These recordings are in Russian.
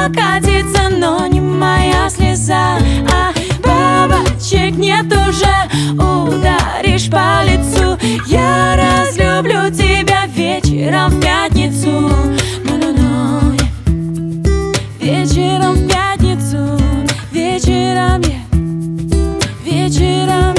катится, но не моя слеза. А бабочек нет уже, ударишь по лицу. Я разлюблю тебя вечером в пятницу. Вечером в пятницу, вечером вечером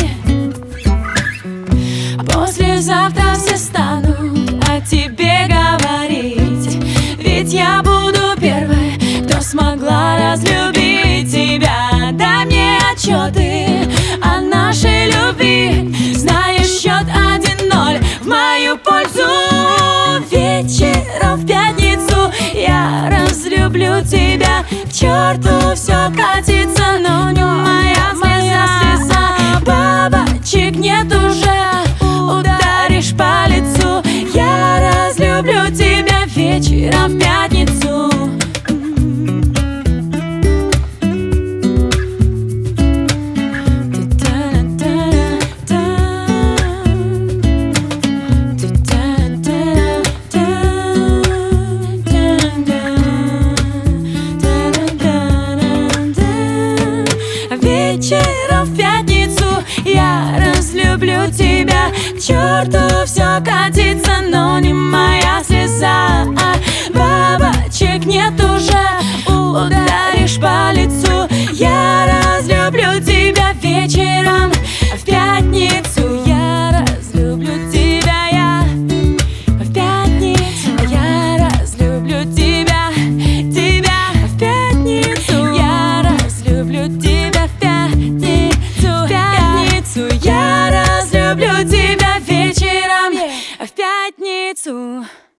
послезавтра все станут о тебе говорить, ведь я буду первой, кто смогла разлюбить тебя. Дай мне отчеты о нашей любви, знаешь, счет 1-0 в мою пользу. Вечером в пятницу я разлюблю тебя. К черту все катится, но не моя слеза. Бабочек нет уже, ударишь по лицу. Я разлюблю тебя вечером в пятницу. Вечером в пятницу я разлюблю тебя. К черту все катится, но не